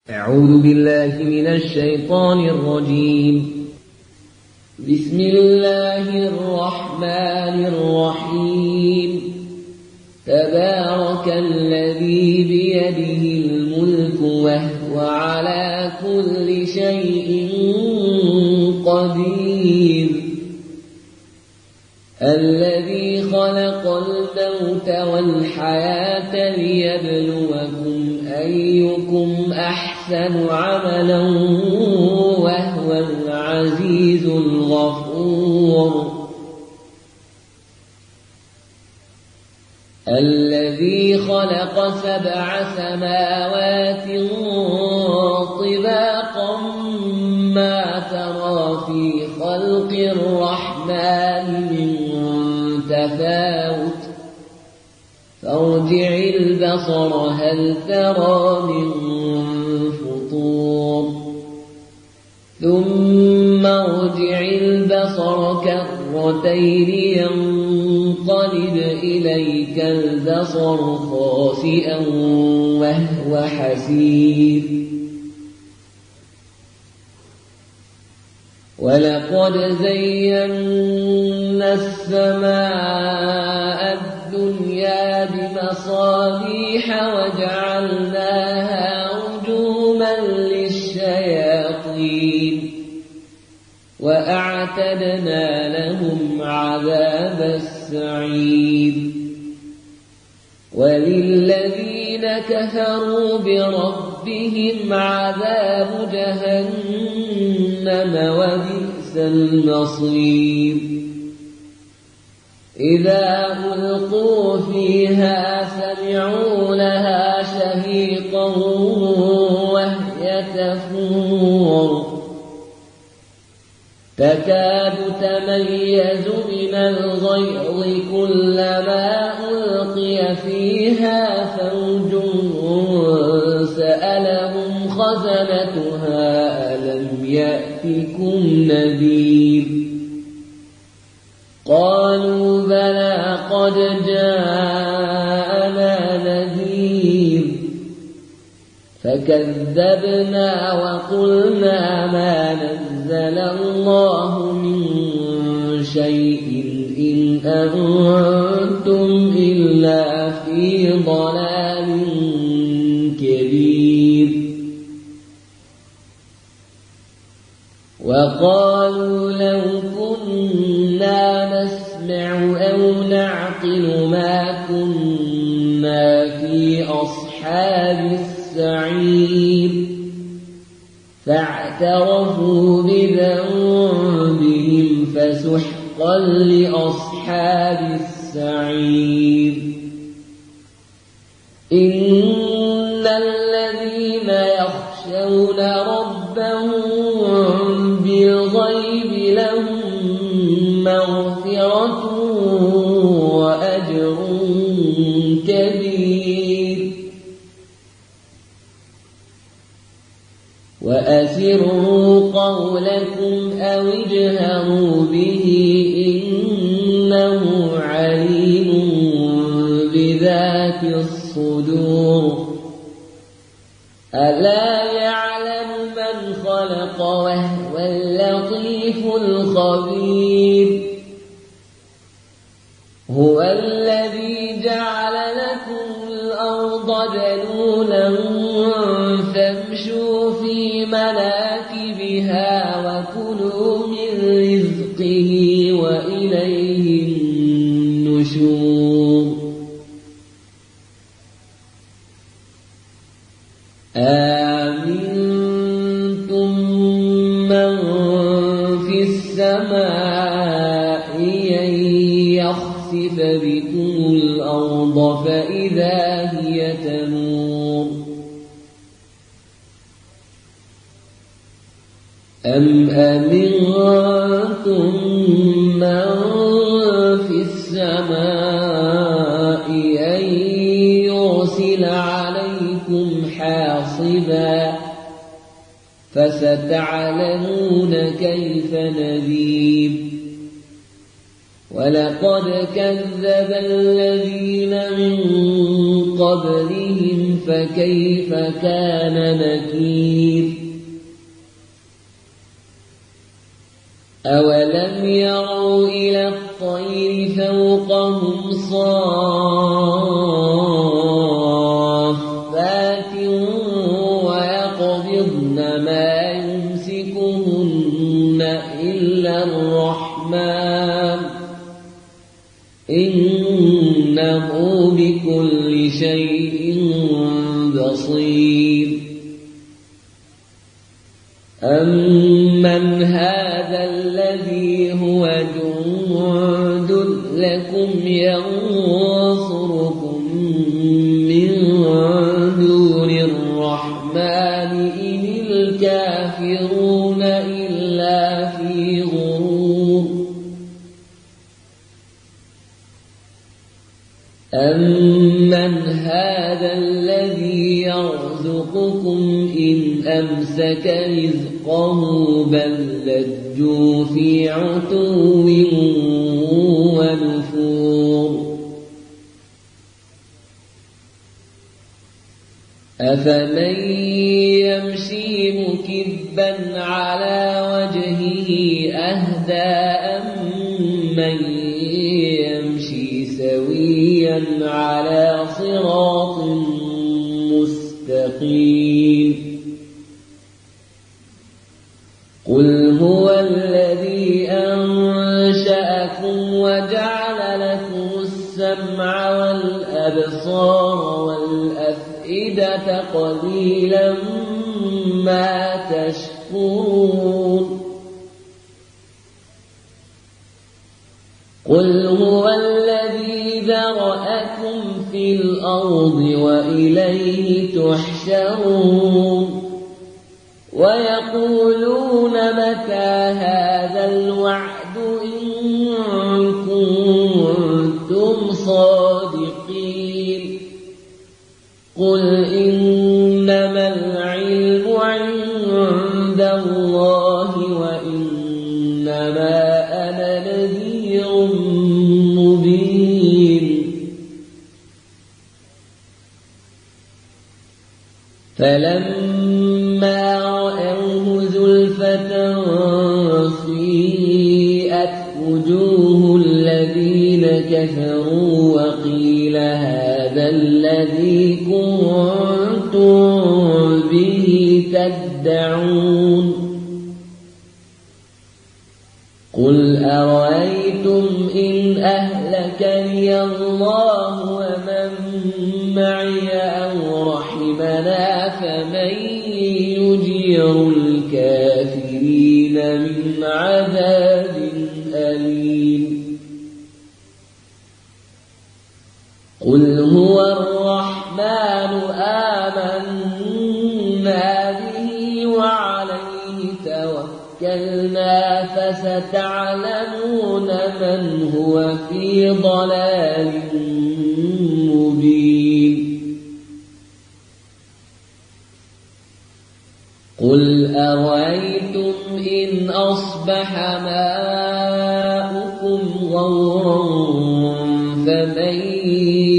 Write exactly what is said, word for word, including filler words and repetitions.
أعوذ بالله من الشيطان الرجيم. بسم الله الرحمن الرحيم. تبارك الذي بيده الملك وهو على كل شيء قدير. الذي خلق الموت والحياة ليبلوكم أيكم أحسن عملا وهو العزيز الغفور. الذي خلق سبع سماوات طباقا ما ترى في خلق الرحمن من تفاوت فارجع البصر هل ترى من فطور ثم ارجع البصر كرتين ينقلب إليك البصر خاسئا وهو حسير. ولقد زينا السماء الدنيا بمصابيح وجعلناها رجوما للشياطين وأعتدنا لهم عذاب السعير. وللذين كفروا بربهم عذاب جهنم وبئس المصير. إذا ألقوا فيها سمعوا لها شهيقا وهي تفور تكاد تميز من الغيظ كلما ألقي فيها فوج سألهم خزنتها ألم يأتكم نذير. قالوا بلى قد جاءنا نذير فكذبنا وقلنا ما نزل الله من شيء إن أنتم إلا في ضلال كبير. وقالوا لو كنا نسمع أو نعقل ما كنا في أصحاب السعير فاعترفوا بذنبهم فسحقا لأصحاب السعير. إن الذين يخشون ربهم بالغيب لهم مغفرة وأجر كبير. وأسروا قولكم أو اجهروا به إنه عليم بذات الصدور. ألا يعلم من خلق وهو اللطيف الخبير. هو الذي جعل لكم الأرض ذلولا فامشوا في مناكبها وكلوا من رزقه وإليه النشور. آمنتم من في السماء أن يخسف بكم الأرض فإذا هي تمور أم أمنتم من في السماء أن يرسل عليكم حاصبا فستعلمون كيف نذير. ولقد كذب الذين من قبلهم فكيف كان نكير أولم يروا إلى الطير فوقهم صافات ويقبضن ما يمسكهن إلا الرحمن إنه بكل شيء بصير أمن هذا الذي هو جند لكم ينصركم من دون الرحمن إن الكافرون إلا في غرور أمن هذا الذي يرزقكم إن أمسك رزقه بل لجوا في عتو ونفور أفمن يمشي مكبا على وجهه أهدى أمن يمشي سويا على صراط مستقيم قل هو الذي أنشأكم وجعل لكم السمع والأبصار والأفئدة قليلا ما تشكرون قل هو الذي ذرأكم في الأرض وإليه تحشرون ويقولون متى هذا الوعد إن كنتم صادقين قل إنما العلم عند الله وإنما أنا نذير مبين فلما رأوه زلفة سيئت وجوه الذين كفروا وقيل هذا الذي كنتم به تدعون قل أرأيتم إن أهلكني الله ومن معي أو رحمنا فمن يجير الكافرين من عذاب أليم قل هو الرحمن آمنا به وعليه توكلنا فستعلمون من هو في ضلال مبين قل أرأيتم إن أصبح ماؤكم غورا فمن